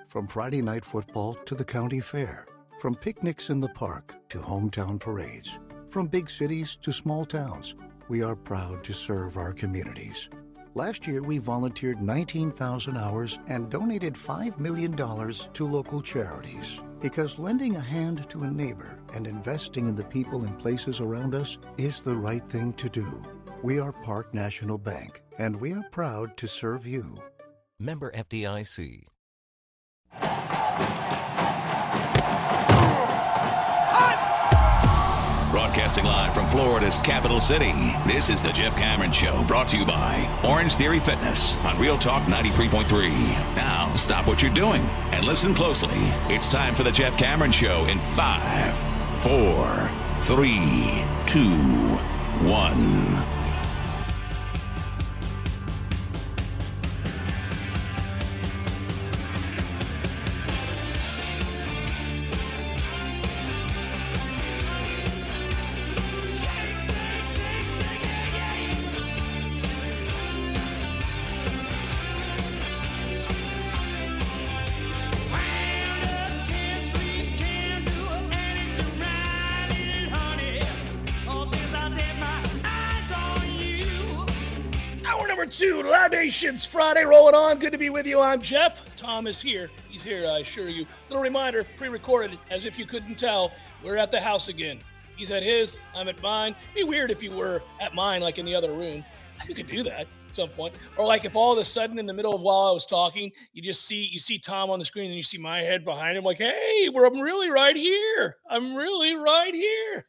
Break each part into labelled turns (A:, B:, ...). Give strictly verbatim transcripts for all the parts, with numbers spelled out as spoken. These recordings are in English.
A: From Friday night football to the county fair, from picnics in the park to hometown parades, from big cities to small towns, we are proud to serve our communities. Last year, we volunteered nineteen thousand hours and donated five million dollars to local charities. Because lending a hand to a neighbor and investing in the people and places around us is the right thing to do. We are Park National Bank, and we are proud to serve you.
B: Member F D I C.
C: Broadcasting live from Florida's capital city, this is the Jeff Cameron Show, brought to you by Orange Theory Fitness on Real Talk ninety-three point three. Now, stop what you're doing and listen closely. It's time for the Jeff Cameron Show in five, four, three, two, one.
D: To Libations Friday rolling on. Good to be with you. I'm Jeff. Tom is here. He's here, I assure you. Little reminder, pre-recorded, as if you couldn't tell, we're at the house again. He's at his, I'm at mine. It'd be weird if you were at mine, like in the other room. You could do that at some point. Or like if all of a sudden in the middle of while I was talking, you just see, you see Tom on the screen and you see my head behind him like, hey, we're, I'm really right here. I'm really right here.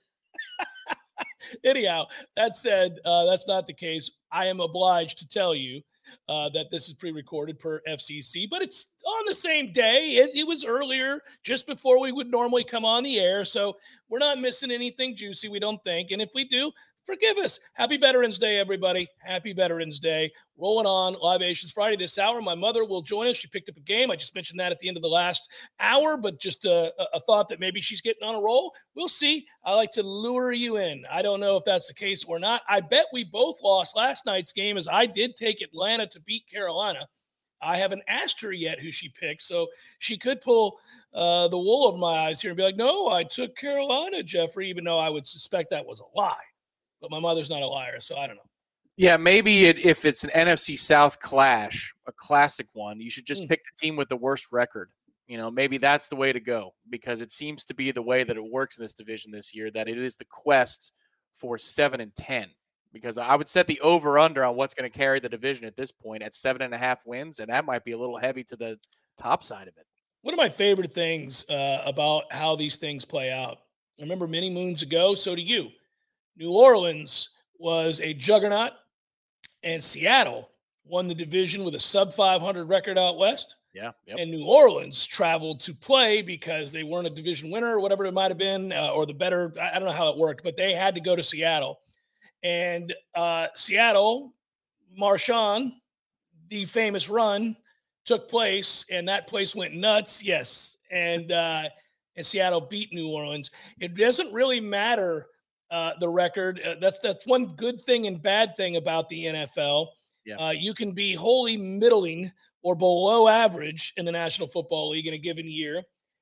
D: Anyhow, that said, uh, that's not the case. I am obliged to tell you uh, that this is pre-recorded per F C C, but it's on the same day. It, it was earlier, just before we would normally come on the air, so we're not missing anything juicy, we don't think. And if we do, forgive us. Happy Veterans Day, everybody. Happy Veterans Day. Rolling on Libations Friday this hour. My mother will join us. She picked up a game. I just mentioned that at the end of the last hour, but just a, a thought that maybe she's getting on a roll. We'll see. I like to lure you in. I don't know if that's the case or not. I bet we both lost last night's game, as I did take Atlanta to beat Carolina. I haven't asked her yet who she picked, so she could pull uh, the wool over my eyes here and be like, no, I took Carolina, Jeffrey, even though I would suspect that was a lie. But my mother's not a liar, so I don't know.
E: Yeah, maybe it, if it's an N F C South clash, a classic one, you should just mm. pick the team with the worst record. You know, maybe that's the way to go, because it seems to be the way that it works in this division this year, that it is the quest for seven and ten. Because I would set the over-under on what's going to carry the division at this point at seven and a half wins, and that might be a little heavy to the top side of it.
D: One of my favorite things uh, about how these things play out, I remember many moons ago, so do you. New Orleans was a juggernaut, and Seattle won the division with a sub five hundred record out west.
E: Yeah. Yep.
D: And New Orleans traveled to play because they weren't a division winner or whatever it might have been, uh, or the better, I don't know how it worked, but they had to go to Seattle. And uh, Seattle, Marshawn, the famous run, took place, and that place went nuts. Yes. And, uh, and Seattle beat New Orleans. It doesn't really matter Uh, the record. Uh, that's that's one good thing and bad thing about the N F L.
E: Yeah.
D: Uh, you can be wholly middling or below average in the National Football League in a given year.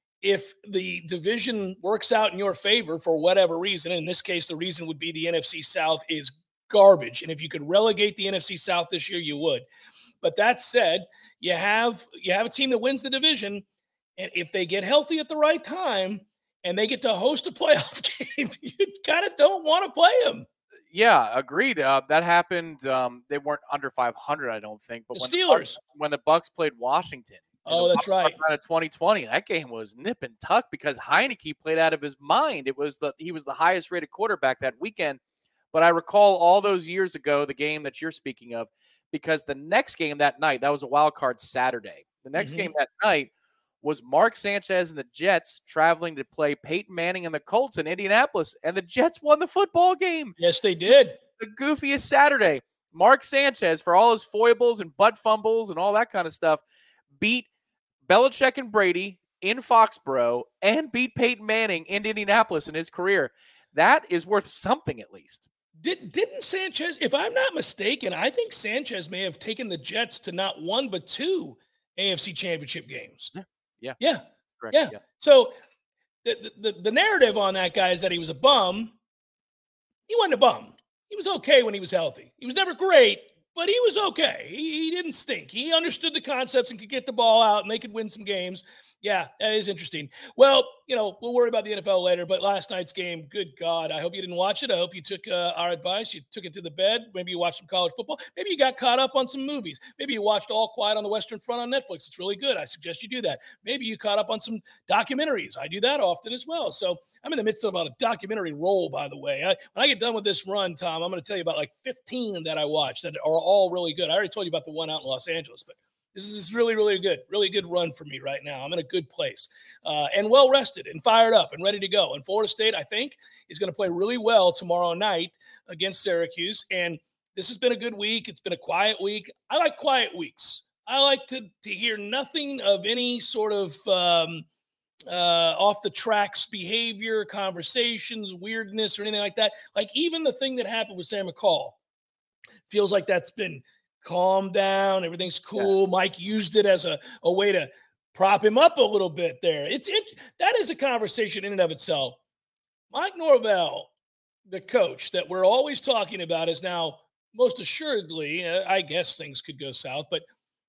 D: If the division works out in your favor for whatever reason, in this case, the reason would be the N F C South is garbage. And if you could relegate the N F C South this year, you would. But that said, you have you have a team that wins the division, and if they get healthy at the right time, and they get to host a playoff game, you kind of don't want to play them.
E: Yeah, agreed. Uh, that happened. Um, they weren't under five hundred, I don't think. But
D: the
E: when
D: Steelers.
E: The Bucks, when the Bucks played Washington.
D: Oh, that's right.
E: Out of twenty twenty, that game was nip and tuck because Heineke played out of his mind. It was the he was the highest rated quarterback that weekend. But I recall all those years ago, the game that you're speaking of, because the next game that night, that was a wild card Saturday. The next mm-hmm. game that night was Mark Sanchez and the Jets traveling to play Peyton Manning and the Colts in Indianapolis, and the Jets won the football game.
D: Yes, they did.
E: The goofiest Saturday. Mark Sanchez, for all his foibles and butt fumbles and all that kind of stuff, beat Belichick and Brady in Foxborough and beat Peyton Manning in Indianapolis in his career. That is worth something at least.
D: Did, didn't Sanchez, if I'm not mistaken, I think Sanchez may have taken the Jets to not one but two A F C championship games.
E: Yeah. Yeah.
D: Yeah.
E: Correct.
D: Yeah.
E: Yeah.
D: So the, the the narrative on that guy is that he was a bum. He wasn't a bum. He was okay when he was healthy. He was never great, but he was okay. He, he didn't stink. He understood the concepts and could get the ball out, and they could win some games. Yeah, that is interesting. Well, you know, we'll worry about the N F L later, but last night's game, good God, I hope you didn't watch it. I hope you took uh, our advice. You took it to the bed. Maybe you watched some college football. Maybe you got caught up on some movies. Maybe you watched All Quiet on the Western Front on Netflix. It's really good. I suggest you do that. Maybe you caught up on some documentaries. I do that often as well. So I'm in the midst of about a documentary roll, by the way. I, when I get done with this run, Tom, I'm going to tell you about like fifteen that I watched that are all really good. I already told you about the one out in Los Angeles, but this is really, really good, really good run for me right now. I'm in a good place uh, and well rested and fired up and ready to go. And Florida State, I think, is going to play really well tomorrow night against Syracuse. And this has been a good week. It's been a quiet week. I like quiet weeks. I like to, to hear nothing of any sort of um, uh, off the tracks behavior, conversations, weirdness, or anything like that. Like even the thing that happened with Sam McCall feels like that's been calm down. Everything's cool. Yeah. Mike used it as a, a way to prop him up a little bit there. It's it, that is a conversation in and of itself. Mike Norvell, the coach that we're always talking about, is now most assuredly, uh, I guess things could go south, but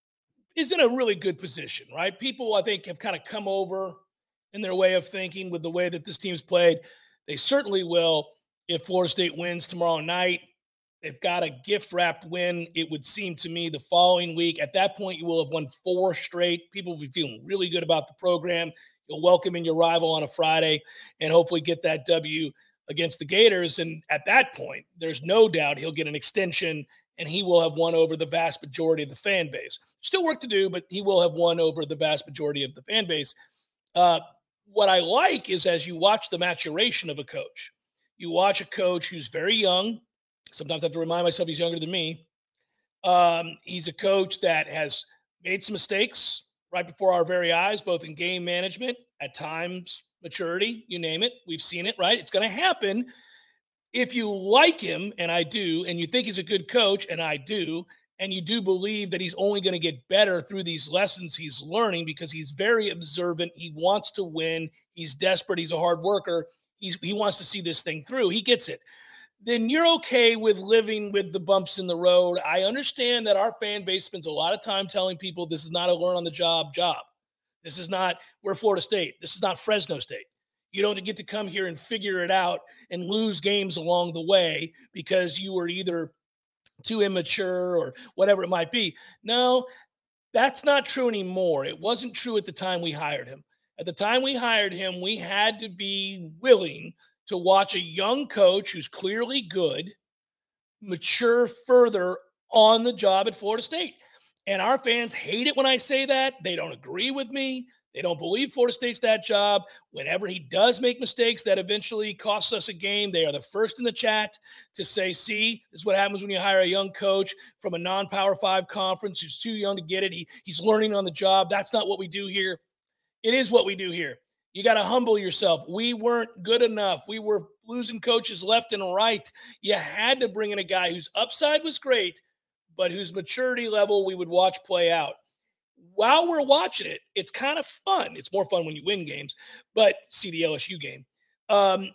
D: is in a really good position, right? People, I think, have kind of come over in their way of thinking with the way that this team's played. They certainly will if Florida State wins tomorrow night. They've got a gift-wrapped win, it would seem to me, the following week. At that point, you will have won four straight. People will be feeling really good about the program. You'll welcome in your rival on a Friday and hopefully get that W against the Gators. And at that point, there's no doubt he'll get an extension and he will have won over the vast majority of the fan base. Still work to do, but he will have won over the vast majority of the fan base. Uh, what I like is as you watch the maturation of a coach, you watch a coach who's very young. Sometimes I have to remind myself he's younger than me. Um, he's a coach that has made some mistakes right before our very eyes, both in game management, at times maturity, you name it. We've seen it, right? It's going to happen. If you like him, and I do, and you think he's a good coach, and I do, and you do believe that he's only going to get better through these lessons he's learning because he's very observant. He wants to win. He's desperate. He's a hard worker. He's, he wants to see this thing through. He gets it. Then you're okay with living with the bumps in the road. I understand that our fan base spends a lot of time telling people this is not a learn-on-the-job job. This is not, we're Florida State. This is not Fresno State. You don't get to come here and figure it out and lose games along the way because you were either too immature or whatever it might be. No, that's not true anymore. It wasn't true at the time we hired him. At the time we hired him, we had to be willing to watch a young coach who's clearly good mature further on the job at Florida State. And our fans hate it when I say that. They don't agree with me. They don't believe Florida State's that job. Whenever he does make mistakes that eventually costs us a game, they are the first in the chat to say, see, this is what happens when you hire a young coach from a non-Power Five conference who's too young to get it. He, he's learning on the job. That's not what we do here. It is what we do here. You got to humble yourself. We weren't good enough. We were losing coaches left and right. You had to bring in a guy whose upside was great, but whose maturity level we would watch play out. While we're watching it, it's kind of fun. It's more fun when you win games, but see the L S U game. Um,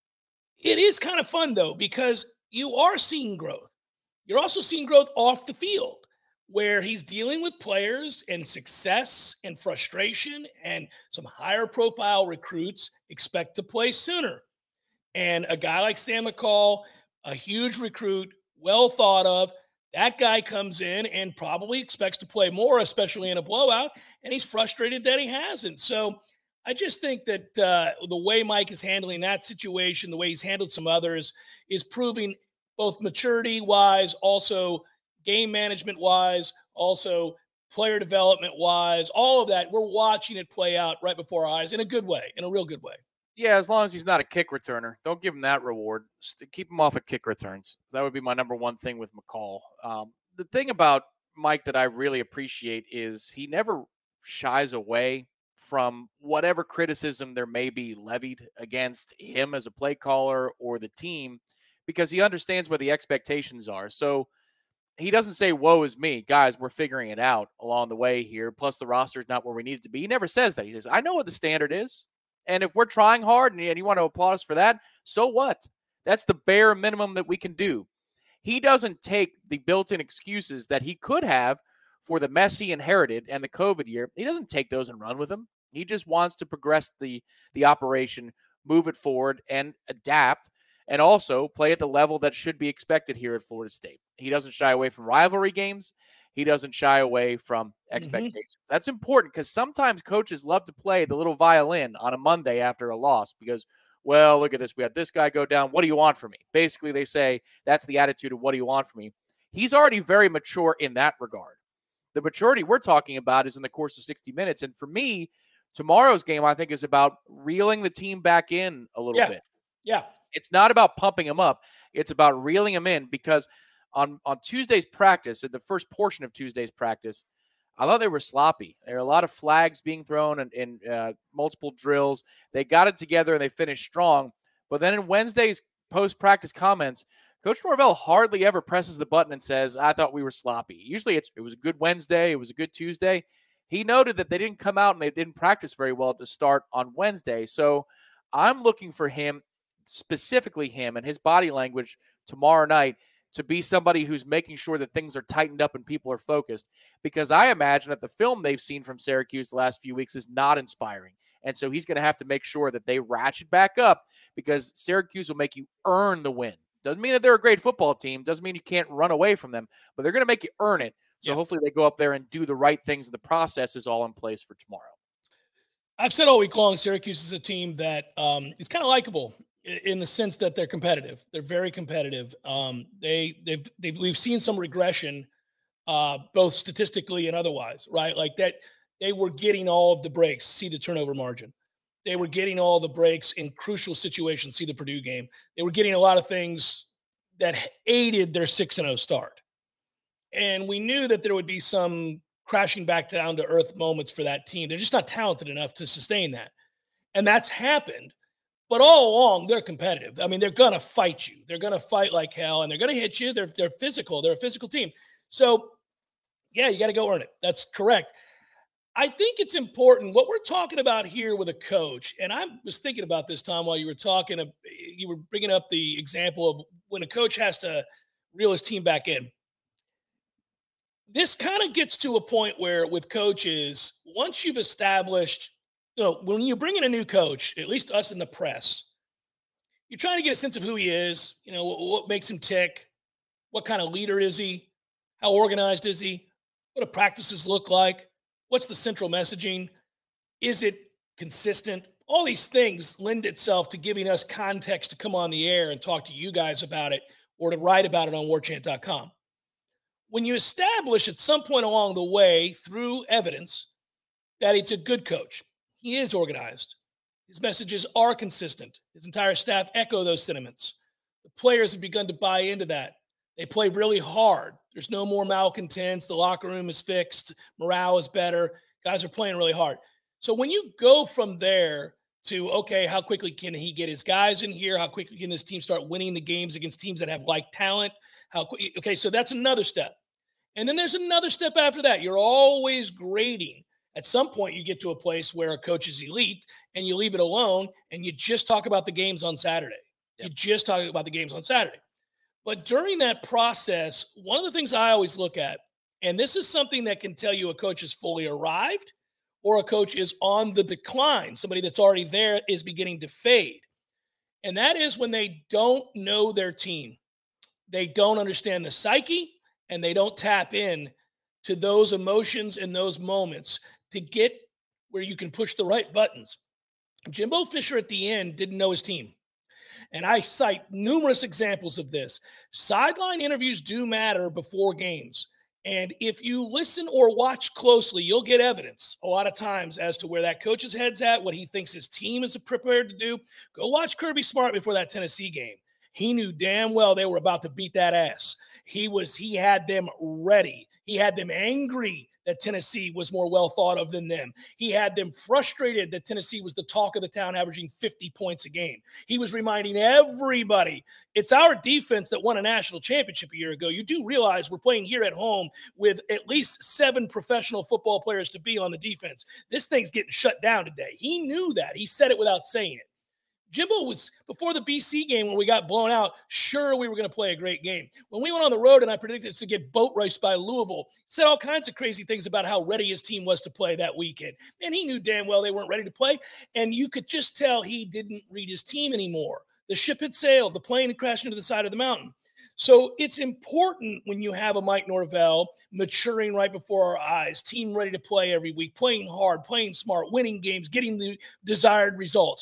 D: it is kind of fun, though, because you are seeing growth. You're also seeing growth off the field where he's dealing with players and success and frustration, and some higher profile recruits expect to play sooner. And a guy like Sam McCall, a huge recruit, well thought of, that guy comes in and probably expects to play more, especially in a blowout, and he's frustrated that he hasn't. So I just think that uh, the way Mike is handling that situation, the way he's handled some others, is proving both maturity-wise, also game management-wise, also player development-wise, all of that. We're watching it play out right before our eyes in a good way, in a real good way.
E: Yeah, as long as he's not a kick returner. Don't give him that reward. Just keep him off of kick returns. That would be my number one thing with McCall. Um, the thing about Mike that I really appreciate is he never shies away from whatever criticism there may be levied against him as a play caller or the team, because he understands where the expectations are. So he doesn't say, woe is me. Guys, we're figuring it out along the way here. Plus, the roster is not where we need it to be. He never says that. He says, I know what the standard is. And if we're trying hard and you want to applaud us for that, so what? That's the bare minimum that we can do. He doesn't take the built-in excuses that he could have for the mess he inherited and the COVID year. He doesn't take those and run with them. He just wants to progress the, the operation, move it forward, and adapt, and also play at the level that should be expected here at Florida State. He doesn't shy away from rivalry games. He doesn't shy away from expectations. Mm-hmm. That's important because sometimes coaches love to play the little violin on a Monday after a loss because, well, look at this. We had this guy go down. What do you want from me? Basically, they say that's the attitude of what do you want from me? He's already very mature in that regard. The maturity we're talking about is in the course of sixty minutes. And for me, tomorrow's game, I think, is about reeling the team back in a little
D: yeah.
E: bit.
D: Yeah.
E: It's not about pumping them up. It's about reeling them in because on, on Tuesday's practice, at the first portion of Tuesday's practice, I thought they were sloppy. There were a lot of flags being thrown and, and uh, multiple drills. They got it together and they finished strong. But then in Wednesday's post-practice comments, Coach Norvell hardly ever presses the button and says, I thought we were sloppy. Usually it's it was a good Wednesday. It was a good Tuesday. He noted that they didn't come out and they didn't practice very well to start on Wednesday. So I'm looking for him, specifically him and his body language tomorrow night, to be somebody who's making sure that things are tightened up and people are focused, because I imagine that the film they've seen from Syracuse the last few weeks is not inspiring. And so he's going to have to make sure that they ratchet back up because Syracuse will make you earn the win. Doesn't mean that they're a great football team. Doesn't mean you can't run away from them, but they're going to make you earn it. So yeah. Hopefully they go up there and do the right things and the process is all in place for tomorrow.
D: I've said all week long, Syracuse is a team that um, is kind of likable in the sense that they're competitive. They're very competitive. Um, they, they've, they've, we've seen some regression, uh, both statistically and otherwise, right? Like that, they were getting all of the breaks. See the turnover margin. They were getting all the breaks in crucial situations. See the Purdue game. They were getting a lot of things that aided their six and oh start. And we knew that there would be some crashing back down to earth moments for that team. They're just not talented enough to sustain that. And that's happened. But all along, they're competitive. I mean, they're going to fight you. They're going to fight like hell, and they're going to hit you. They're, they're physical. They're a physical team. So, yeah, you got to go earn it. That's correct. I think it's important. What we're talking about here with a coach, and I was thinking about this, Tom, while you were talking, you were bringing up the example of when a coach has to reel his team back in. This kind of gets to a point where with coaches, once you've established, you know, when you bring in a new coach, at least us in the press, you're trying to get a sense of who he is, you know, what, what makes him tick, what kind of leader is he, how organized is he, what do practices look like, what's the central messaging, is it consistent? All these things lend itself to giving us context to come on the air and talk to you guys about it or to write about it on war chant dot com. When you establish at some point along the way through evidence that it's a good coach, he is organized, his messages are consistent, his entire staff echo those sentiments. The players have begun to buy into that. They play really hard. There's no more malcontents. The locker room is fixed. Morale is better. Guys are playing really hard. So when you go from there to, okay, how quickly can he get his guys in here? How quickly can this team start winning the games against teams that have like talent? How quick? Okay, so that's another step. And then there's another step after that. You're always grading. At some point, you get to a place where a coach is elite and you leave it alone and you just talk about the games on Saturday. Yep. You just talk about the games on Saturday. But during that process, one of the things I always look at, and this is something that can tell you a coach is fully arrived or a coach is on the decline. Somebody that's already there is beginning to fade. And that is when they don't know their team. They don't understand the psyche and they don't tap in to those emotions and those moments to get where you can push the right buttons. Jimbo Fisher at the end didn't know his team. And I cite numerous examples of this. Sideline interviews do matter before games. And if you listen or watch closely, you'll get evidence a lot of times as to where that coach's head's at, what he thinks his team is prepared to do. Go watch Kirby Smart before that Tennessee game. He knew damn well they were about to beat that ass. He was, he had them ready. He had them angry that Tennessee was more well thought of than them. He had them frustrated that Tennessee was the talk of the town, averaging fifty points a game. He was reminding everybody, it's our defense that won a national championship a year ago. You do realize we're playing here at home with at least seven professional football players to be on the defense. This thing's getting shut down today. He knew that. He said it without saying it. Jimbo was, before the B C game when we got blown out, sure we were going to play a great game. When we went on the road and I predicted us to get boat raced by Louisville, said all kinds of crazy things about how ready his team was to play that weekend. And he knew damn well they weren't ready to play. And you could just tell he didn't read his team anymore. The ship had sailed. The plane had crashed into the side of the mountain. So it's important when you have a Mike Norvell maturing right before our eyes, team ready to play every week, playing hard, playing smart, winning games, getting the desired results.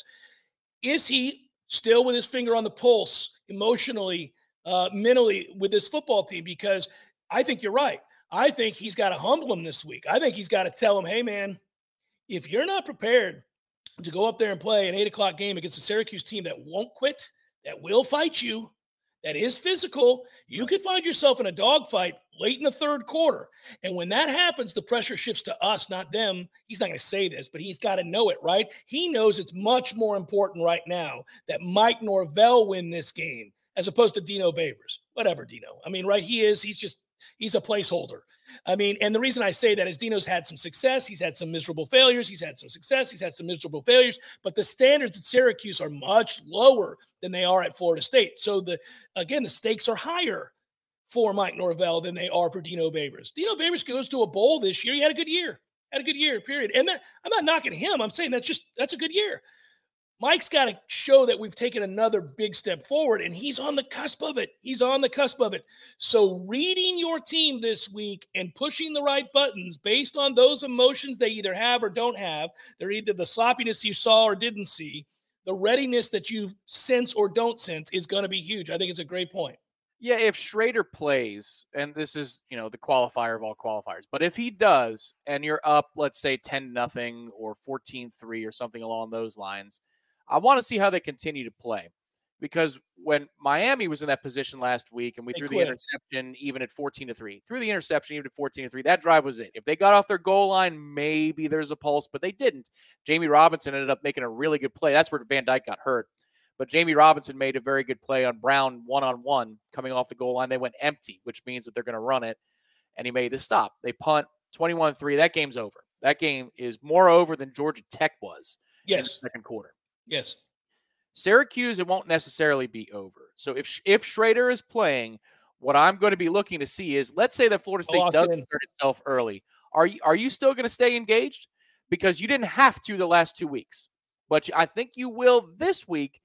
D: Is he still with his finger on the pulse emotionally, uh, mentally with this football team? Because I think you're right. I think he's got to humble him this week. I think he's got to tell him, hey, man, if you're not prepared to go up there and play an eight o'clock game against a Syracuse team that won't quit, that will fight you, that is physical, you could find yourself in a dogfight late in the third quarter. And when that happens, the pressure shifts to us, not them. He's not going to say this, but he's got to know it, right? He knows it's much more important right now that Mike Norvell win this game as opposed to Dino Babers. Whatever, Dino. I mean, right, he is. He's just – he's a placeholder. I mean, and the reason I say that is Dino's had some success. He's had some miserable failures. He's had some success. He's had some miserable failures. But the standards at Syracuse are much lower than they are at Florida State. So, the again, the stakes are higher for Mike Norvell than they are for Dino Babers. Dino Babers goes to a bowl this year. He had a good year. Had a good year, period. And that, I'm not knocking him. I'm saying that's just – that's a good year. Mike's got to show that we've taken another big step forward, and he's on the cusp of it. He's on the cusp of it. So reading your team this week and pushing the right buttons based on those emotions they either have or don't have, they're either the sloppiness you saw or didn't see, the readiness that you sense or don't sense is going to be huge. I think it's a great point.
E: Yeah, if Schrader plays, and this is, you know, the qualifier of all qualifiers, but if he does, and you're up, let's say ten nothing or fourteen three or something along those lines, I want to see how they continue to play, because when Miami was in that position last week and we
D: They
E: threw
D: quit.
E: the interception even at fourteen to three, threw the interception even at fourteen to three, that drive was it. If they got off their goal line, maybe there's a pulse, but they didn't. Jamie Robinson ended up making a really good play. That's where Van Dyke got hurt. But Jamie Robinson made a very good play on Brown one-on-one coming off the goal line. They went empty, which means that they're going to run it, and he made the stop. They punt twenty-one three. That game's over. That game is more over than Georgia Tech was in the
D: Yes.
E: second quarter.
D: Yes.
E: Syracuse, it won't necessarily be over. So if if Schrader is playing, what I'm going to be looking to see is, let's say that Florida State
D: Lock
E: does
D: in.
E: insert itself early. Are you, are you still going to stay engaged? Because you didn't have to the last two weeks. But I think you will this week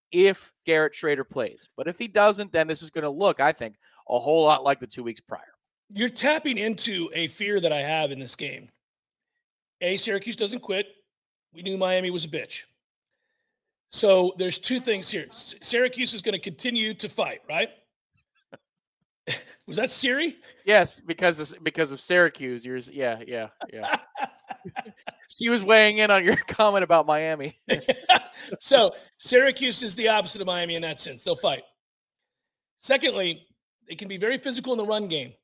E: if Garrett Schrader plays. But if he doesn't, then this is going to look, I think, a whole lot like the two weeks prior.
D: You're tapping into a fear that I have in this game. A, Syracuse doesn't quit. We knew Miami was a bitch. So there's two things here. S- Syracuse is going to continue to fight, right? Was that Siri?
E: Yes, because of, because of Syracuse. You're, yeah, yeah, yeah. She was weighing in on your comment about Miami.
D: So Syracuse is the opposite of Miami in that sense. They'll fight. Secondly, they can be very physical in the run game.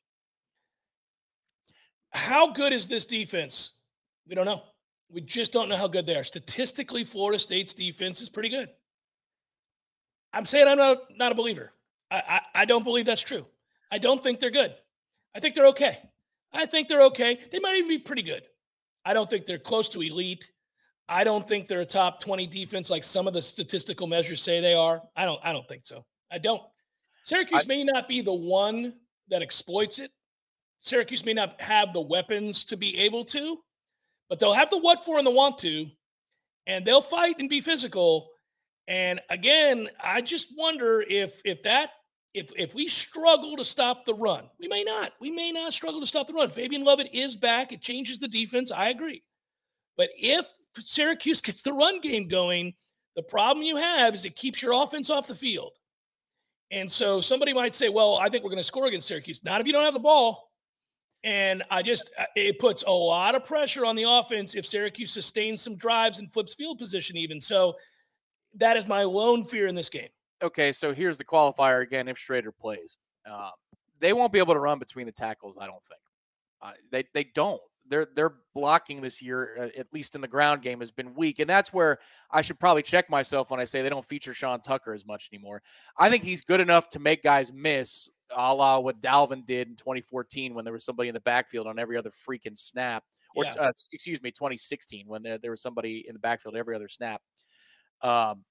D: How good is this defense? We don't know. We just don't know how good they are. Statistically, Florida State's defense is pretty good. I'm saying I'm not, not a believer. I, I, I don't believe that's true. I don't think they're good. I think they're okay. I think they're okay. They might even be pretty good. I don't think they're close to elite. I don't think they're a top twenty defense like some of the statistical measures say they are. I don't, I don't think so. I don't. Syracuse
E: I,
D: may not be the one that exploits it. Syracuse may not have the weapons to be able to, but they'll have the what for and the want to, and they'll fight and be physical. And again, I just wonder if if that if if we struggle to stop the run, we may not. We may not struggle to stop the run. Fabian Lovett is back. It changes the defense. I agree. But if Syracuse gets the run game going, the problem you have is it keeps your offense off the field. And so somebody might say, well, I think we're going to score against Syracuse. Not if you don't have the ball. And I just, it puts a lot of pressure on the offense if Syracuse sustains some drives and flips field position even. So that is my lone fear in this game.
E: Okay, so here's the qualifier again if Schrader plays. Uh, they won't be able to run between the tackles, I don't think. Uh, they they don't. their their blocking this year, uh, at least in the ground game, has been weak. And that's where I should probably check myself when I say they don't feature Sean Tucker as much anymore. I think he's good enough to make guys miss, a la what Dalvin did in twenty fourteen when there was somebody in the backfield on every other freaking snap. Or, yeah. uh, excuse me, twenty sixteen when there, there was somebody in the backfield every other snap. Um,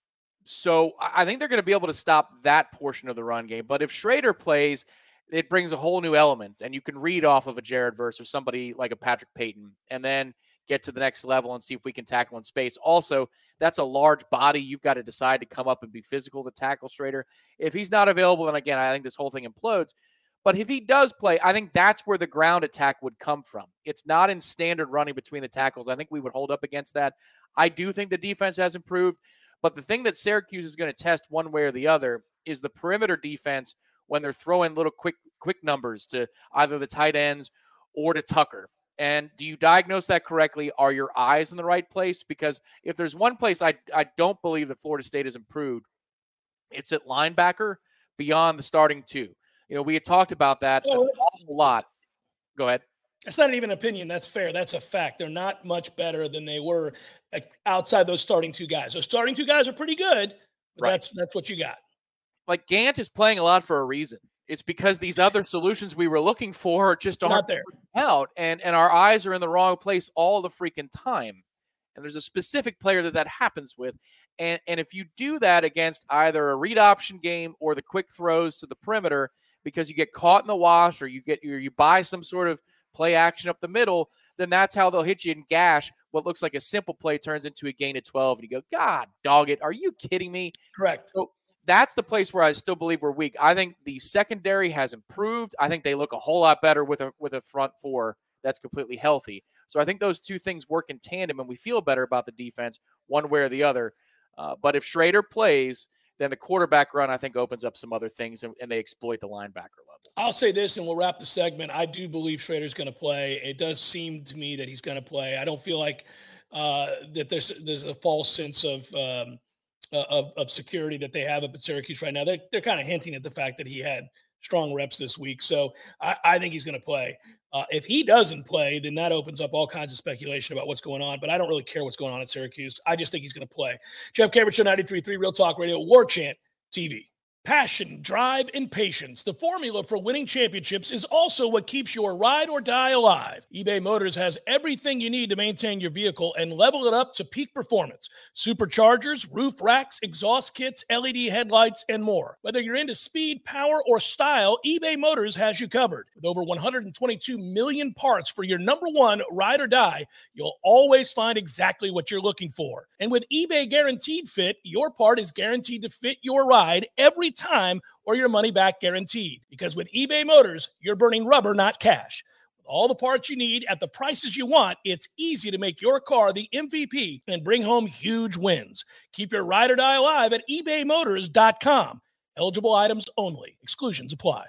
E: so I think they're going to be able to stop that portion of the run game. But if Schrader plays, it brings a whole new element, and you can read off of a Jared Verse or somebody like a Patrick Payton and then get to the next level and see if we can tackle in space. Also, that's a large body. You've got to decide to come up and be physical to tackle Schrader. If he's not available, then again, I think this whole thing implodes. But if he does play, I think that's where the ground attack would come from. It's not in standard running between the tackles. I think we would hold up against that. I do think the defense has improved, but the thing that Syracuse is going to test one way or the other is the perimeter defense when they're throwing little quick quick numbers to either the tight ends or to Tucker. And do you diagnose that correctly? Are your eyes in the right place? Because if there's one place I, I don't believe that Florida State has improved, it's at linebacker beyond the starting two. You know, we had talked about that oh, an awful lot. Go ahead.
D: It's not even an opinion. That's fair. That's a fact. They're not much better than they were outside those starting two guys. Those starting two guys are pretty good, but right. that's that's what you got.
E: Like Gant is playing a lot for a reason. It's because these other solutions we were looking for just aren't
D: not there
E: out, and and our eyes are in the wrong place all the freaking time. And there's a specific player that that happens with. And and if you do that against either a read option game or the quick throws to the perimeter, because you get caught in the wash or you get or you buy some sort of play action up the middle, then that's how they'll hit you and gash. What looks like a simple play turns into a gain of twelve, and you go, God, dog it. Are you kidding me?
D: Correct.
E: So that's the place where I still believe we're weak. I think the secondary has improved. I think they look a whole lot better with a with a front four that's completely healthy. So I think those two things work in tandem, and we feel better about the defense one way or the other. Uh, but if Schrader plays, then the quarterback run, I think, opens up some other things, and, and they exploit the linebacker level.
D: I'll say this, and we'll wrap the segment. I do believe Schrader's going to play. It does seem to me that he's going to play. I don't feel like uh, that there's there's a false sense of um, of, of security that they have up at Syracuse right now. They're, they're kind of hinting at the fact that he had strong reps this week. So I, I think he's going to play. Uh, if he doesn't play, then that opens up all kinds of speculation about what's going on. But I don't really care what's going on at Syracuse. I just think he's going to play. Jeff Cameron Show, ninety-three point three Real Talk Radio, War Chant T V. Passion, drive, and patience. The formula for winning championships is also what keeps your ride or die alive. eBay Motors has everything you need to maintain your vehicle and level it up to peak performance. Superchargers, roof racks, exhaust kits, L E D headlights, and more. Whether you're into speed, power, or style, eBay Motors has you covered. With over one hundred twenty-two million parts for your number one ride or die, you'll always find exactly what you're looking for. And with eBay Guaranteed Fit, your part is guaranteed to fit your ride every time, or your money back guaranteed. Because with eBay Motors, you're burning rubber, not cash. With all the parts you need at the prices you want, it's easy to make your car the M V P and bring home huge wins. Keep your ride or die alive at ebay motors dot com. Eligible items only. Exclusions apply.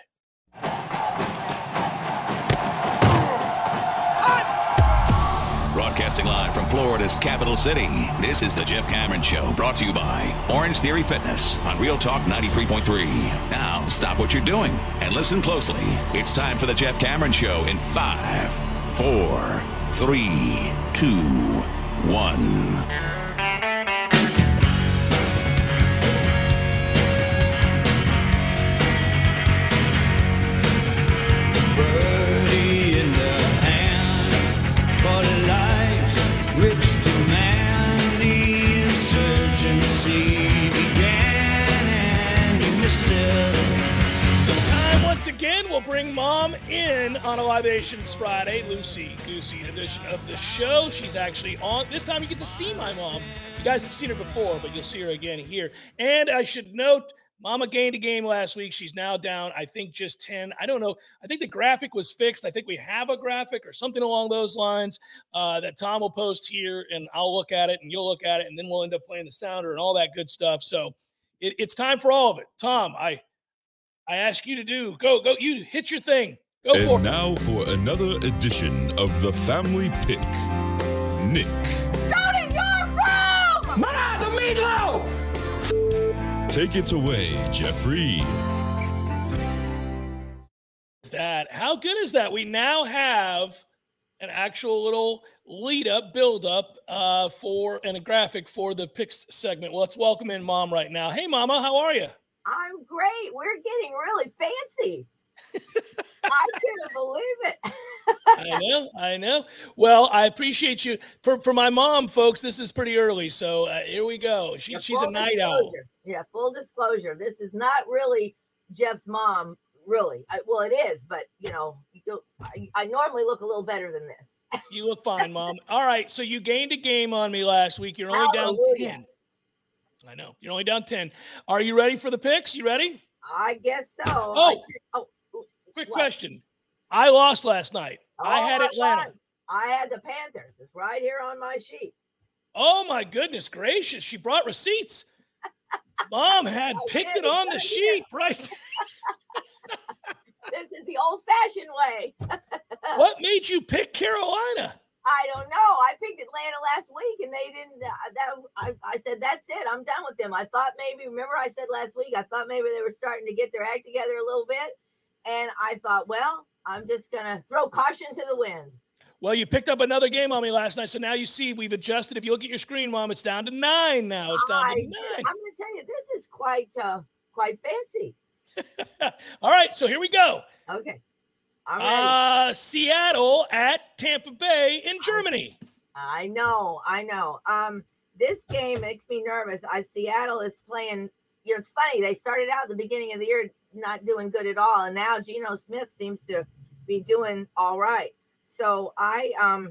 C: Broadcasting live from Florida's capital city, this is the Jeff Cameron Show, brought to you by Orange Theory Fitness on Real Talk ninety-three point three. Now, stop what you're doing and listen closely. It's time for the Jeff Cameron Show in five, four, three, two, one.
D: Again, we'll bring Mom in on a Libations Friday. Lucy Goosey edition of the show. She's actually on. This time you get to see my mom. You guys have seen her before, but you'll see her again here. And I should note, Mama gained a game last week. She's now down, I think, just ten. I don't know. I think the graphic was fixed. I think we have a graphic or something along those lines uh, that Tom will post here, and I'll look at it, and you'll look at it, and then we'll end up playing the sounder and all that good stuff. So it, it's time for all of it. Tom, I I ask you to do. Go, go. You hit your thing. Go
F: and
D: for it.
F: And now for another edition of the Family Pick. Nick.
G: Go to your room! Ma, the meatloaf!
F: Take it away, Jeffrey.
D: That how good is that? We now have an actual little lead up, build up uh, for and a graphic for the picks segment. Well, let's welcome in Mom right now. Hey, Mama, how are you?
H: I'm great. We're getting really fancy. I couldn't believe it.
D: I know, I know. Well, I appreciate you. For for my mom, folks, this is pretty early, so uh, here we go. She,
H: Yeah,
D: she's a
H: full
D: night owl.
H: disclosure. Yeah, full disclosure. This is not really Jeff's mom, really. I, well, it is, but, you know, you'll, I, I normally look a little better than this.
D: You look fine, Mom. All right, so you gained a game on me last week. You're only down
H: Hallelujah.
D: ten. I know. You're only down ten. Are you ready for the picks? You ready?
H: I guess so.
D: Oh,
H: I, oh
D: quick
H: what?
D: question. I lost last night. I
H: Oh,
D: had
H: my
D: Atlanta.
H: God. I had the Panthers. It's right here on my sheet.
D: Oh, my goodness gracious. She brought receipts. Mom had
H: I
D: picked
H: did.
D: it on the
H: It's right
D: sheet, right?
H: This is the old-fashioned way.
D: What made you pick Carolina?
H: I don't know. I picked Atlanta last week, and they didn't. Uh, that I, I said, that's it. I'm done with them. I thought maybe. Remember, I said last week. I thought maybe they were starting to get their act together a little bit, and I thought, well, I'm just gonna throw caution to the wind.
D: Well, you picked up another game on me last night, so now you see we've adjusted. If you look at your screen, Mom, it's down to nine now. It's down
H: I,
D: to
H: I'm
D: nine.
H: gonna tell you, this is quite, uh, quite fancy.
D: All right, so here we go.
H: Okay, I'm ready.
D: Uh, Seattle at Tampa Bay in Germany.
H: I know, I know. Um, this game makes me nervous. I Seattle is playing. You know, it's funny. They started out at the beginning of the year not doing good at all, and now Geno Smith seems to be doing all right. So I um,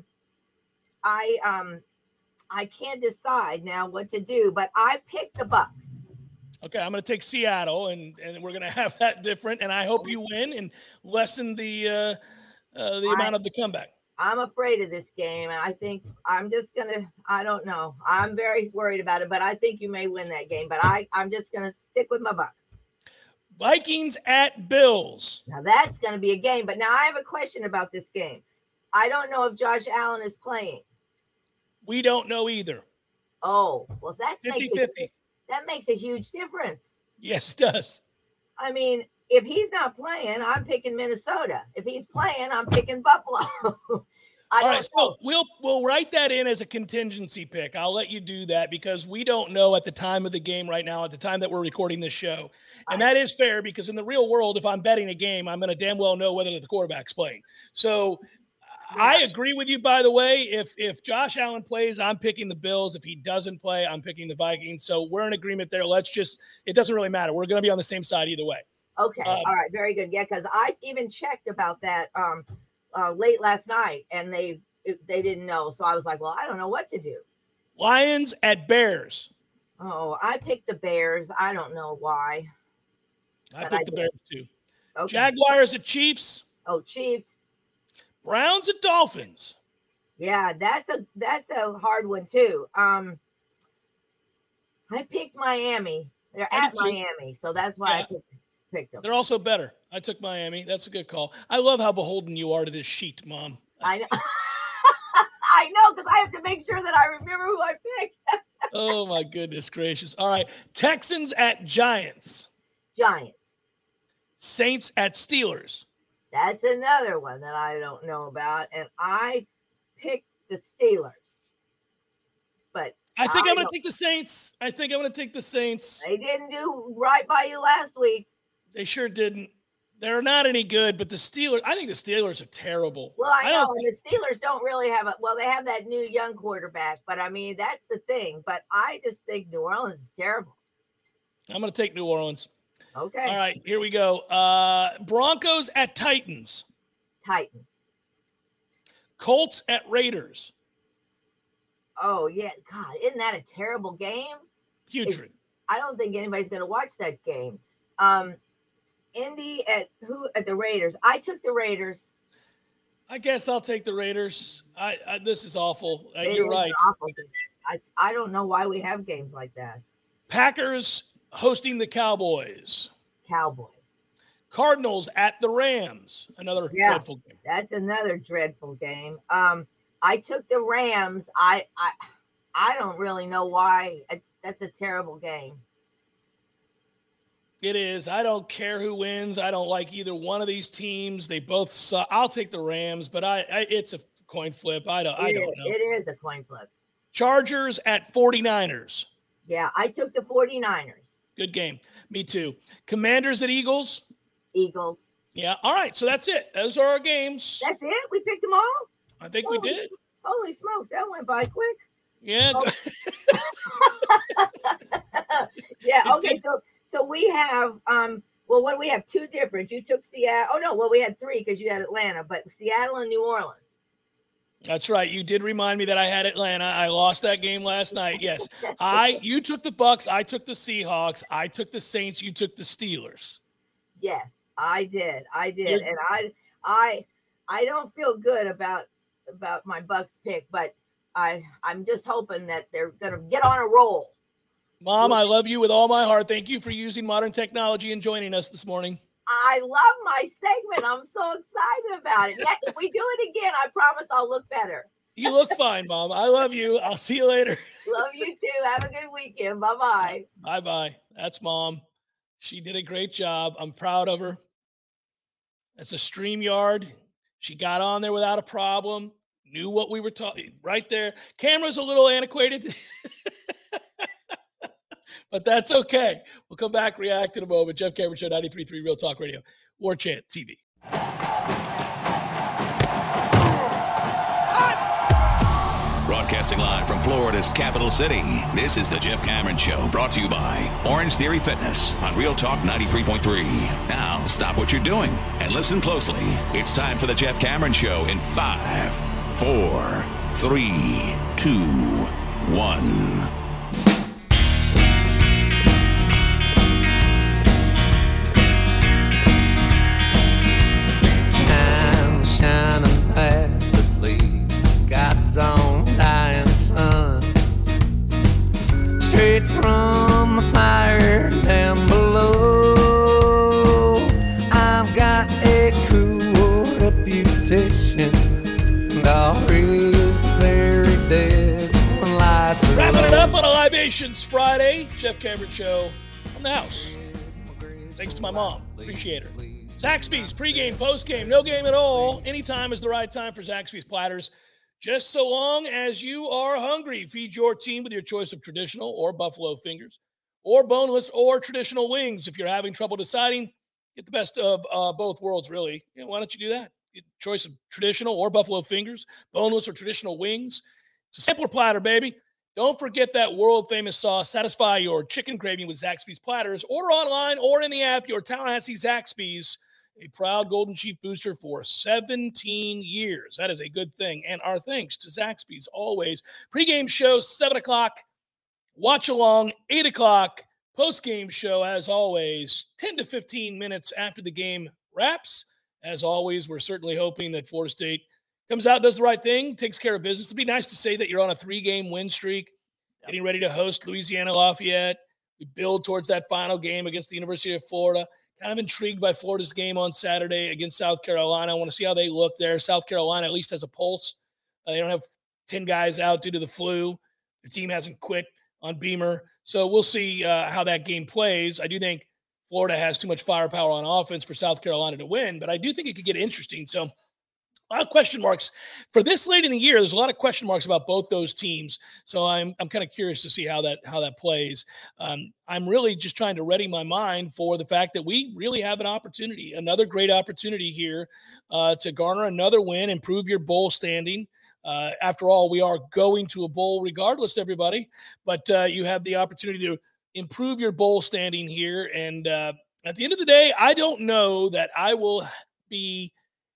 H: I um, I can't decide now what to do, but I picked the Bucks.
D: Okay, I'm going to take Seattle, and, and we're going to have that different, and I hope you win and lessen the uh, uh, the
H: I-
D: amount of the comeback.
H: I'm afraid of this game, and I think I'm just gonna. I don't know. I'm very worried about it, but I think you may win that game. But I, I'm just gonna stick with my Bucks.
D: Vikings at Bills.
H: Now that's gonna be a game. But now I have a question about this game. I don't know if Josh Allen is playing.
D: We don't know either.
H: Oh, well, that's makes a,
D: fifty-fifty.
H: that makes a huge difference.
D: Yes, it does.
H: I mean, if he's not playing, I'm picking Minnesota. If he's playing, I'm picking Buffalo. I
D: All
H: don't
D: right,
H: know.
D: so we'll we'll write that in as a contingency pick. I'll let you do that because we don't know at the time of the game right now, at the time that we're recording this show. And that is fair because in the real world, if I'm betting a game, I'm going to damn well know whether the quarterback's playing. So I agree with you, by the way. If if Josh Allen plays, I'm picking the Bills. If he doesn't play, I'm picking the Vikings. So we're in agreement there. Let's just, it doesn't really matter. We're going to be on the same side either way.
H: Okay.
D: Um,
H: All right. Very good. Yeah, because I even checked about that um uh, late last night, and they they didn't know. So I was like, well, I don't know what to do.
D: Lions at Bears.
H: Oh, I picked the Bears. I don't know why.
D: I
H: But
D: picked
H: I
D: the
H: did.
D: Bears too.
H: Okay.
D: Jaguars at Chiefs.
H: Oh, Chiefs.
D: Browns at Dolphins.
H: Yeah, that's a that's a hard one too. Um, I picked Miami. They're
D: I
H: at
D: did too.
H: Miami, so that's why
D: Yeah.
H: I picked, picked them.
D: They're also better. I took Miami. That's a good call. I love how beholden you are to this sheet, Mom.
H: I know. I know, because I have to make sure that I remember who I picked.
D: Oh, my goodness gracious. All right. Texans at Giants.
H: Giants.
D: Saints at Steelers.
H: That's another one that I don't know about, and I picked the Steelers. But
D: I think
H: I
D: I'm going
H: don't-
D: to take the Saints. I think I'm going to take the Saints.
H: they didn't do right by you last week.
D: They sure didn't. They're not any good, but the Steelers, I think the Steelers are terrible.
H: Well, I know,
D: don't
H: and the Steelers don't really have a well, they have that new young quarterback, but I mean that's the thing. But I just think New Orleans is terrible.
D: I'm going to take New Orleans.
H: Okay.
D: All right, here we go. Uh, Broncos at Titans.
H: Titans.
D: Colts at Raiders.
H: Oh yeah, God, isn't that a terrible game?
D: Putrid.
H: I don't think anybody's gonna watch that game. Um Indy at who at the Raiders. I took the Raiders.
D: I guess I'll take the Raiders. I, I this is awful. Uh,
H: It
D: you're
H: is
D: right.
H: an awful game. I, I don't know why we have games like that.
D: Packers hosting the Cowboys.
H: Cowboys.
D: Cardinals at the Rams. Another
H: Yeah.
D: dreadful game.
H: That's another dreadful game. Um, I took the Rams. I I I don't really know why. It's, that's a terrible game.
D: It is. I don't care who wins. I don't like either one of these teams. They both suck. I'll take the Rams, but I, I it's a coin flip. I don't. I
H: It
D: don't
H: is.
D: know.
H: It is a coin flip.
D: Chargers at forty-niners.
H: Yeah, I took the forty-niners.
D: Good game. Me too. Commanders at Eagles.
H: Eagles.
D: Yeah. All right. So that's it. Those are our games.
H: That's it? We picked them all?
D: I think
H: holy,
D: we did.
H: Holy smokes, that went by quick.
D: Yeah.
H: Oh. yeah. Okay. So so we have um. Well, what do we have? Two different. You took Seattle. Oh no. Well, we had three because you had Atlanta, but Seattle and New Orleans.
D: That's right. You did remind me that I had Atlanta. I lost that game last night. Yes. I you took the Bucks, I took the Seahawks, I took the Saints, you took the Steelers.
H: Yes, I did. I did.
D: You're,
H: and I I I don't feel good about about my Bucks pick, but I I'm just hoping that they're gonna get on a roll.
D: Mom, I love you with all my heart. Thank you for using modern technology and joining us this morning.
H: I love my segment. I'm so excited about it. Next, if we do it again, I promise I'll look better.
D: You look fine, Mom. I love you. I'll see you later.
H: Love you too. Have a good weekend. Bye-bye.
D: Bye-bye. That's Mom. She did a great job. I'm proud of her. That's a StreamYard. She got on there without a problem. Knew what we were talking right there. Camera's a little antiquated. But that's okay. We'll come back, react in a moment. Jeff Cameron Show, ninety-three point three Real Talk Radio, War Chant T V.
C: Broadcasting live from Florida's capital city, this is the Jeff Cameron Show, brought to you by Orange Theory Fitness on Real Talk ninety-three point three. Now, stop what you're doing and listen closely. It's time for the Jeff Cameron Show in five, four, three, two, one.
I: Shining path that leads to God's own dying sun, straight from the fire down below. I've got a cruel reputation, and I'll raise the very dead when lights are
D: Wrapping
I: low.
D: it up on a Libations Friday, Jeff Cameron Show from the house. Thanks to my mom. Appreciate her. Zaxby's, pregame, postgame, no game at all. Anytime is the right time for Zaxby's platters. Just so long as you are hungry. Feed your team with your choice of traditional or buffalo fingers or boneless or traditional wings. If you're having trouble deciding, get the best of uh, both worlds, really. You know, why don't you do that? Get a choice of traditional or buffalo fingers, boneless or traditional wings. It's a simpler platter, baby. Don't forget that world-famous sauce. Satisfy your chicken craving with Zaxby's platters. Order online or in the app. Your Tallahassee Zaxby's, a proud Golden Chief booster for seventeen years. That is a good thing. And our thanks to Zaxby's always. Pre-game show, seven o'clock. Watch along, eight o'clock. Post-game show, as always, ten to fifteen minutes after the game wraps. As always, we're certainly hoping that Florida State comes out, does the right thing, takes care of business. It'd be nice to say that you're on a three-game win streak, getting ready to host Louisiana Lafayette. We build towards that final game against the University of Florida. Kind of intrigued by Florida's game on Saturday against South Carolina. I want to see how they look there. South Carolina at least has a pulse. Uh, they don't have ten guys out due to the flu. Their team hasn't quit on Beamer. So we'll see uh, how that game plays. I do think Florida has too much firepower on offense for South Carolina to win, but I do think it could get interesting. So a lot of question marks for this late in the year. There's a lot of question marks about both those teams. So I'm I'm kind of curious to see how that how that plays. Um, I'm really just trying to ready my mind for the fact that we really have an opportunity, another great opportunity here uh, to garner another win, improve your bowl standing. Uh, after all, we are going to a bowl regardless, everybody. But uh, you have the opportunity to improve your bowl standing here. And uh, at the end of the day, I don't know that I will be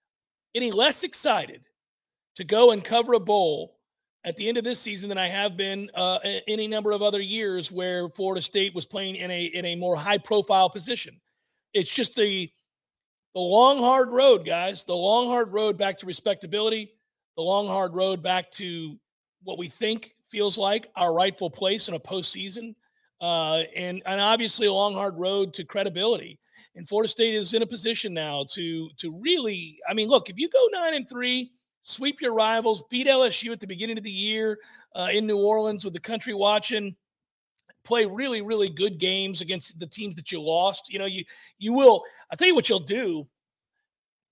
D: any less excited to go and cover a bowl at the end of this season than I have been uh, any number of other years where Florida State was playing in a in a more high-profile position. It's just the the long, hard road, guys. The long, hard road back to respectability. The long, hard road back to what we think feels like our rightful place in a postseason, uh, and and obviously a long, hard road to credibility. And Florida State is in a position now to to really, I mean, look, if you go nine and three, sweep your rivals, beat L S U at the beginning of the year uh, in New Orleans with the country watching, play really, really good games against the teams that you lost. You know, you you will. I'll tell you what you'll do.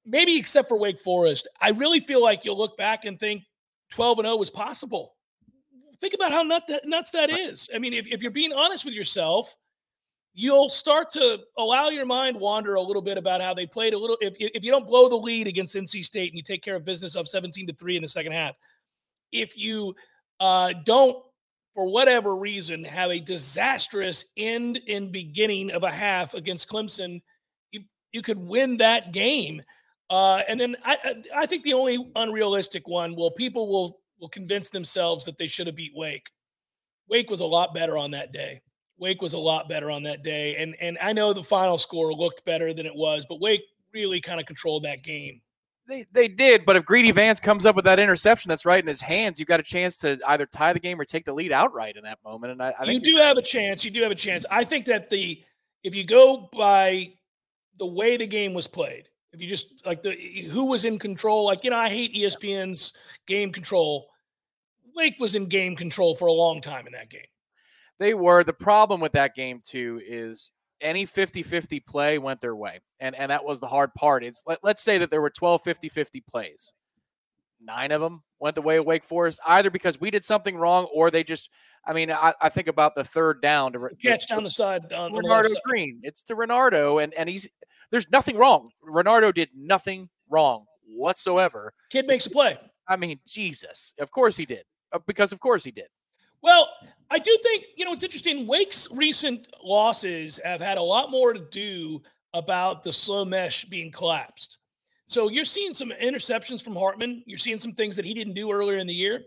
D: maybe except for Wake Forest, I really feel like you'll look back and think twelve and oh was possible. Think about how nut that, nuts that is. I mean, if, if you're being honest with yourself, you'll start to allow your mind wander a little bit about how they played a little. If, if you don't blow the lead against N C State and you take care of business up seventeen to three in the second half, if you uh, don't, for whatever reason, have a disastrous end and beginning of a half against Clemson, you, you could win that game. Uh, and then I, I think the only unrealistic one, well, people will, will convince themselves that they should have beat Wake. Wake was a lot better on that day. Wake was a lot better on that day. And, and I know the final score looked better than it was, but Wake really kind of controlled that game.
E: They they did, but if Greedy Vance comes up with that interception that's right in his hands, you've got a chance to either tie the game or take the lead outright in that moment. And I, I think
D: you do have a chance. You do have a chance. I think that the if you go by the way the game was played, if you just like the who was in control, like you know, I hate E S P N's game control. Wake was in game control for a long time in that game.
E: They were. The problem with that game too is any fifty-fifty play went their way. And and that was the hard part. It's let, let's say that there were twelve fifty-fifty plays. Nine of them went the way of Wake Forest, either because we did something wrong or they just, I mean, I, I think about the third down. To,
D: catch
E: to,
D: down the side. On,
E: Renardo
D: on the
E: Green. It's to Renardo, and, and he's, there's nothing wrong. Renardo did nothing wrong whatsoever.
D: Kid makes a play.
E: I mean, Jesus. Of course he did. Because of course he did.
D: Well, I do think, you know, it's interesting. Wake's recent losses have had a lot more to do about the slow mesh being collapsed. So you're seeing some interceptions from Hartman. You're seeing some things that he didn't do earlier in the year.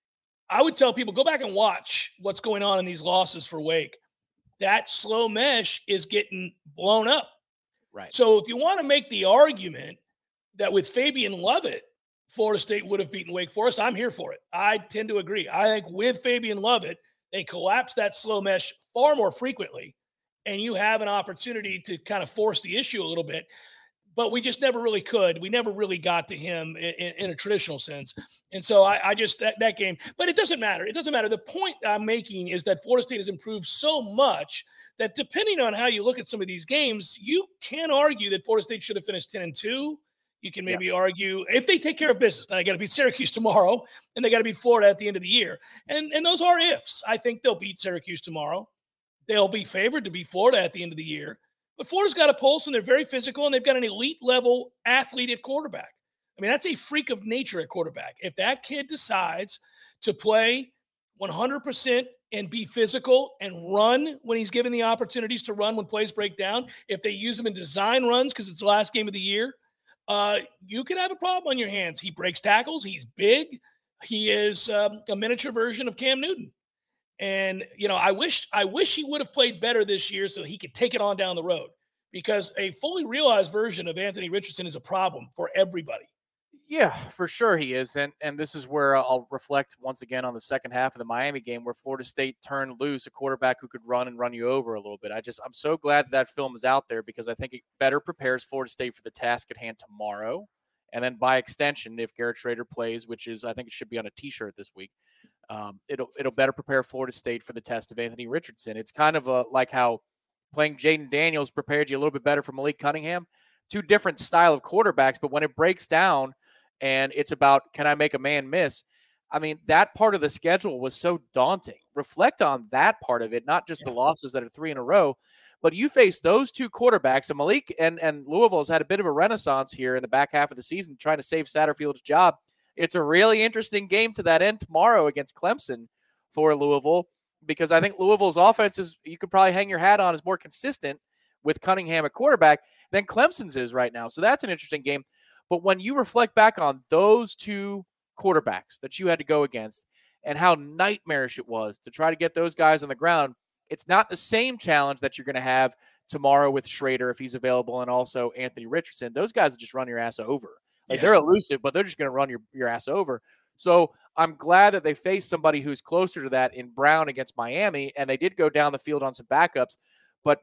D: I would tell people, go back and watch what's going on in these losses for Wake. That slow mesh is getting blown up.
E: Right.
D: So if you want to make the argument that with Fabian Lovett, Florida State would have beaten Wake Forest, I'm here for it. I tend to agree. I think with Fabian Lovett, they collapse that slow mesh far more frequently, and you have an opportunity to kind of force the issue a little bit. But we just never really could. We never really got to him in, in, in a traditional sense. And so I, I just, that, that game, but it doesn't matter. It doesn't matter. The point I'm making is that Florida State has improved so much that depending on how you look at some of these games, you can argue that Florida State should have finished ten and two. You can maybe yeah. argue if they take care of business. Now, they got to beat Syracuse tomorrow, and they got to beat Florida at the end of the year. And, and those are ifs. I think they'll beat Syracuse tomorrow. They'll be favored to beat Florida at the end of the year. But Florida's got a pulse, and they're very physical, and they've got an elite-level athlete at quarterback. I mean, that's a freak of nature at quarterback. If that kid decides to play one hundred percent and be physical and run when he's given the opportunities to run when plays break down, if they use him in design runs because it's the last game of the year, uh, you could have a problem on your hands. He breaks tackles. He's big. He is um, a miniature version of Cam Newton. And, you know, I wish I wish he would have played better this year so he could take it on down the road, because a fully realized version of Anthony Richardson is a problem for everybody.
E: Yeah, for sure he is. And and this is where I'll reflect once again on the second half of the Miami game where Florida State turned loose a quarterback who could run and run you over a little bit. I just, I'm so glad that, that film is out there because I think it better prepares Florida State for the task at hand tomorrow. And then by extension, if Garrett Schrader plays, which is, I think it should be on a t-shirt this week, um, it'll, it'll better prepare Florida State for the test of Anthony Richardson. It's kind of a, like how playing Jaden Daniels prepared you a little bit better for Malik Cunningham. Two different style of quarterbacks, but when it breaks down, and it's about, can I make a man miss? I mean, that part of the schedule was so daunting. Reflect on that part of it, not just yeah. the losses that are three in a row, but you face those two quarterbacks. And Malik and, and Louisville has had a bit of a renaissance here in the back half of the season, trying to save Satterfield's job. It's a really interesting game to that end tomorrow against Clemson for Louisville, because I think Louisville's offense is, you could probably hang your hat on, is more consistent with Cunningham at quarterback than Clemson's is right now. So that's an interesting game. But when you reflect back on those two quarterbacks that you had to go against and how nightmarish it was to try to get those guys on the ground, it's not the same challenge that you're going to have tomorrow with Schrader if he's available, and also Anthony Richardson. Those guys will just run your ass over. Like yeah. They're elusive, but they're just going to run your, your ass over. So I'm glad that they faced somebody who's closer to that in Brown against Miami, and they did go down the field on some backups. But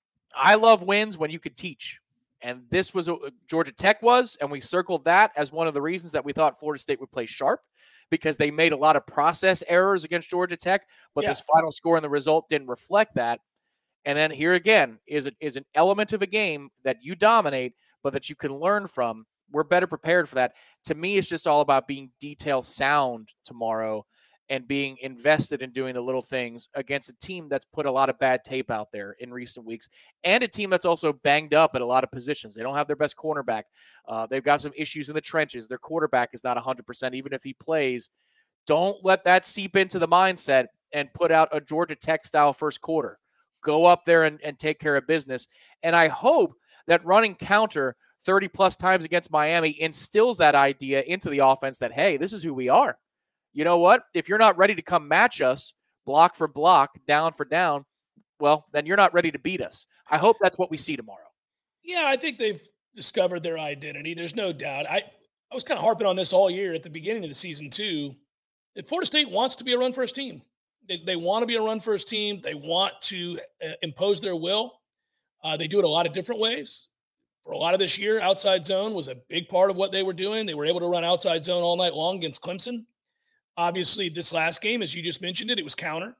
E: I love wins when you could teach. And this was a, Georgia Tech was, and we circled that as one of the reasons that we thought Florida State would play sharp, because they made a lot of process errors against Georgia Tech, but yeah. this final score and the result didn't reflect that. And then here again is, a, is an element of a game that you dominate, but that you can learn from we're better prepared for that. To me, it's just all about being detail sound tomorrow and being invested in doing the little things against a team that's put a lot of bad tape out there in recent weeks, and a team that's also banged up at a lot of positions. They don't have their best cornerback. Uh, they've got some issues in the trenches. Their quarterback is not one hundred percent, even if he plays. Don't let that seep into the mindset and put out a Georgia Tech style first quarter. Go up there and, and take care of business. And I hope that running counter thirty plus times against Miami instills that idea into the offense that, hey, this is who we are. You know what? If you're not ready to come match us block for block, down for down, well, then you're not ready to beat us. I hope that's what we see tomorrow.
D: Yeah, I think they've discovered their identity. There's no doubt. I, I was kind of harping on this all year at the beginning of the season, too. That Florida State wants to be a run-first team. They, they want to be a run-first team. They want to uh, impose their will. Uh, they do it a lot of different ways. For a lot of this year, outside zone was a big part of what they were doing. They were able to run outside zone all night long against Clemson. Obviously, this last game, as you just mentioned it, it was counter.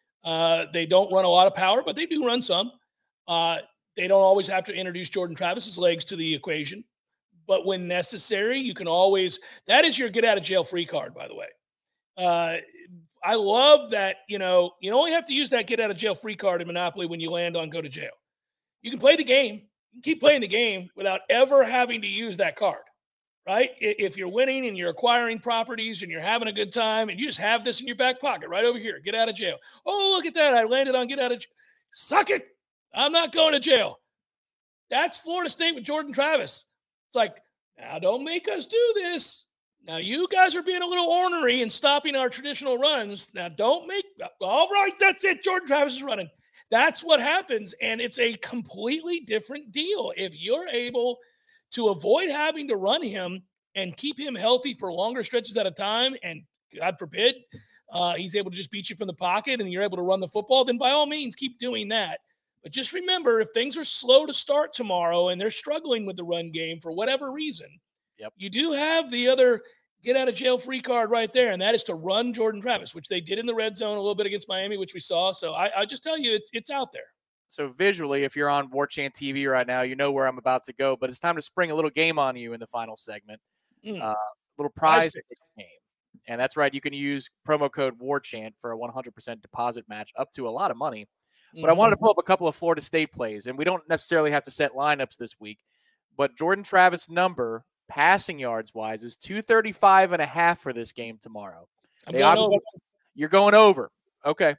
D: Uh, they don't run a lot of power, but they do run some. Uh, they don't always have to introduce Jordan Travis's legs to the equation. But when necessary, you can always – that is your get-out-of-jail-free card, by the way. Uh, I love that, you know, you only have to use that get-out-of-jail-free card in Monopoly when you land on go to jail. You can play the game. You can keep playing the game without ever having to use that card. Right? If you're winning and you're acquiring properties and you're having a good time and you just have this in your back pocket right over here, get out of jail. Oh, look at that. I landed on get out of jail. Suck it. I'm not going to jail. That's Florida State with Jordan Travis. It's like, now don't make us do this. Now you guys are being a little ornery and stopping our traditional runs. Now don't make, all right, that's it. Jordan Travis is running. That's what happens. And it's a completely different deal. If you're able to avoid having to run him and keep him healthy for longer stretches at a time, and God forbid, uh, he's able to just beat you from the pocket and you're able to run the football, then by all means, keep doing that. But just remember, if things are slow to start tomorrow and they're struggling with the run game for whatever reason,
E: yep.
D: you do have the other get-out-of-jail-free card right there, and that is to run Jordan Travis, which they did in the red zone a little bit against Miami, which we saw. So I, I just tell you, it's it's out there.
E: So visually, if you're on War Chant T V right now, you know where I'm about to go. But it's time to spring a little game on you in the final segment.
D: Mm.
E: Uh, little prize game. And that's right. You can use promo code WarChant for a one hundred percent deposit match up to a lot of money. But mm-hmm. I wanted to pull up a couple of Florida State plays. And we don't necessarily have to set lineups this week. But Jordan Travis' number, passing yards wise, is two thirty-five and a half for this game tomorrow.
D: I'm going over.
E: You're going over. Okay.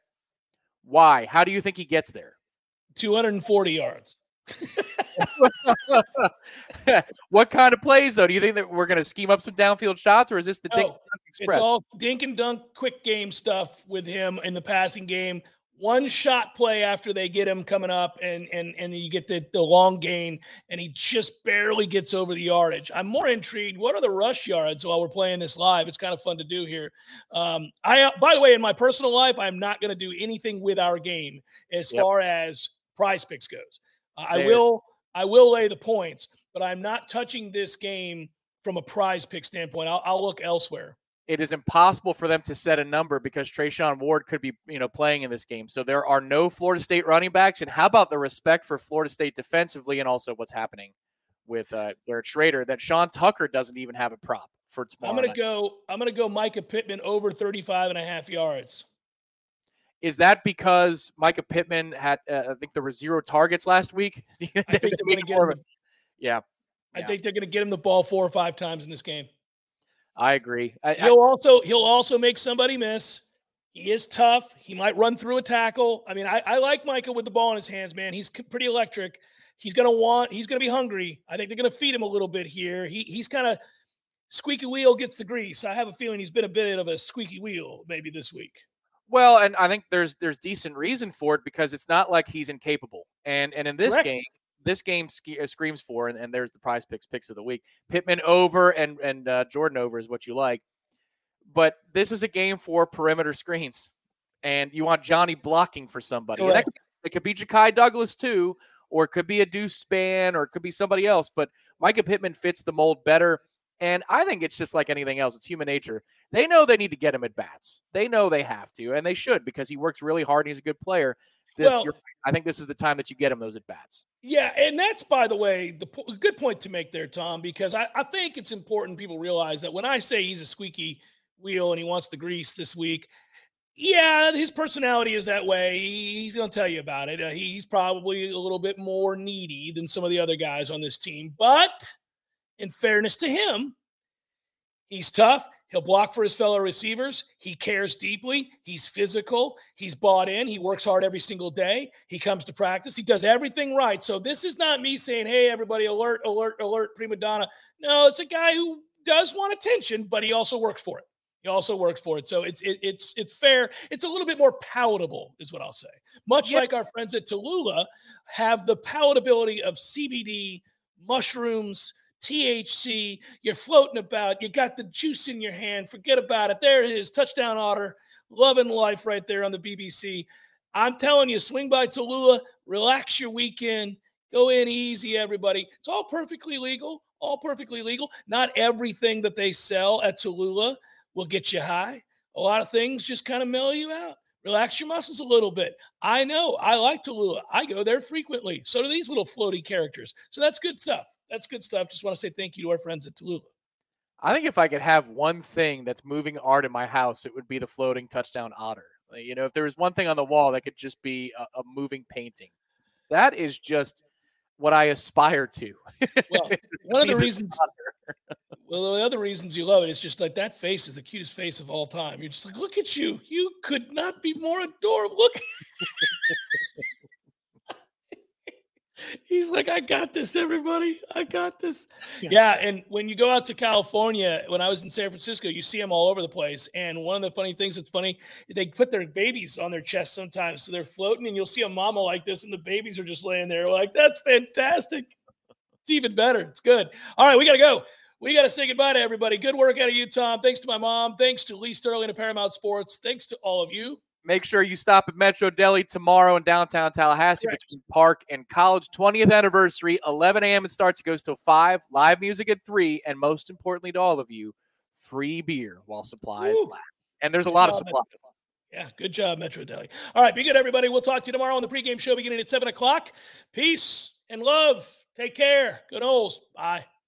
E: Why? How do you think he gets there?
D: two hundred forty yards.
E: What kind of plays, though? Do you think that we're going to scheme up some downfield shots, or is this the
D: no,
E: dink and dunk express?
D: It's all dink and dunk, quick game stuff with him in the passing game. One shot play after they get him coming up, and and and you get the, the long gain, and he just barely gets over the yardage. I'm more intrigued. What are the rush yards while we're playing this live? It's kind of fun to do here. Um, I, by the way, in my personal life, I'm not going to do anything with our game as yep. far as Prize Picks goes. Uh, I will I will lay the points, but I'm not touching this game from a Prize Pick standpoint. I'll, I'll look elsewhere.
E: It is impossible for them to set a number because Treshaun Ward could be, you know, playing in this game. So there are no Florida State running backs. And how about the respect for Florida State defensively and also what's happening with uh, Garrett Schrader that Sean Tucker doesn't even have a prop for tomorrow.
D: I'm going to go, I'm going to go Micah Pittman over thirty-five and a half yards.
E: Is that because Micah Pittman had, uh, I think there were zero targets last week?
D: I think they're going to get him.
E: Yeah.
D: I yeah. think they're going to get him the ball four or five times in this game.
E: I agree. I,
D: he'll
E: I,
D: also he'll also make somebody miss. He is tough. He might run through a tackle. I mean, I, I like Micah with the ball in his hands, man. He's pretty electric. He's gonna want. He's gonna be hungry. I think they're gonna feed him a little bit here. He he's kind of squeaky wheel gets the grease. I have a feeling he's been a bit of a squeaky wheel maybe this week.
E: Well, and I think there's there's decent reason for it because it's not like he's incapable. And and in this
D: Correct.
E: game. This game sk- screams for, and, and there's the Prize Picks picks of the week. Pittman over and and uh, Jordan over is what you like. But this is a game for perimeter screens, and you want Johnny blocking for somebody. And that could, it could be Ja'Kai Douglas too, or it could be a Deuce Spann, or it could be somebody else. But Micah Pittman fits the mold better, and I think it's just like anything else. It's human nature. They know they need to get him at bats. They know they have to, and they should because he works really hard and he's a good player. this,
D: Well,
E: you're, I think this is the time that you get him those at bats.
D: Yeah, and that's, by the way, the po- good point to make there, Tom, because I, I think it's important people realize that when I say he's a squeaky wheel and he wants the grease this week, yeah, his personality is that way. He's going to tell you about it. Uh, he's probably a little bit more needy than some of the other guys on this team. But in fairness to him, he's tough. He'll block for his fellow receivers. He cares deeply. He's physical. He's bought in. He works hard every single day. He comes to practice. He does everything right. So this is not me saying, hey, everybody, alert, alert, alert, prima donna. No, it's a guy who does want attention, but he also works for it. He also works for it. So it's it, it's it's fair. It's a little bit more palatable is what I'll say. Much
E: Yep.
D: like our friends at Tallulah have the palatability of C B D, mushrooms, T H C, you're floating about, you got the juice in your hand, forget about it. There it is, touchdown otter, loving life right there on the B B C. I'm telling you, swing by Tallulah, relax your weekend, go in easy, everybody. It's all perfectly legal, all perfectly legal. Not everything that they sell at Tallulah will get you high. A lot of things just kind of mellow you out. Relax your muscles a little bit. I know, I like Tallulah. I go there frequently. So do these little floaty characters. So that's good stuff. That's good stuff. Just want to say thank you to our friends at Tallulah.
E: I think if I could have one thing that's moving art in my house, it would be the floating touchdown otter. Like, you know, if there was one thing on the wall that could just be a, a moving painting, that is just what I aspire to.
D: Well, one of the reasons, well, the other reasons you love it is just like that face is the cutest face of all time. You're just like, look at you. You could not be more adorable. Look. He's like, I got this, everybody. I got this. Yeah. yeah. And when you go out to California, when I was in San Francisco, you see them all over the place. And one of the funny things that's funny, they put their babies on their chest sometimes. So they're floating and you'll see a mama like this and the babies are just laying there like, that's fantastic. It's even better. It's good. All right, we got to go. We got to say goodbye to everybody. Good work out of you, Tom. Thanks to my mom. Thanks to Lee Sterling and Paramount Sports. Thanks to all of you.
E: Make sure you stop at Metro Deli tomorrow in downtown Tallahassee
D: Correct.
E: between Park and College. twentieth anniversary, eleven a.m. it starts. It goes till five. Live music at three. And most importantly to all of you, free beer while supplies
D: Woo.
E: last. And there's a
D: Good
E: lot of
D: job,
E: supply.
D: Yeah, good job, Metro Deli. All right, be good, everybody. We'll talk to you tomorrow on the pregame show beginning at seven o'clock. Peace and love. Take care. Good Oles. Bye.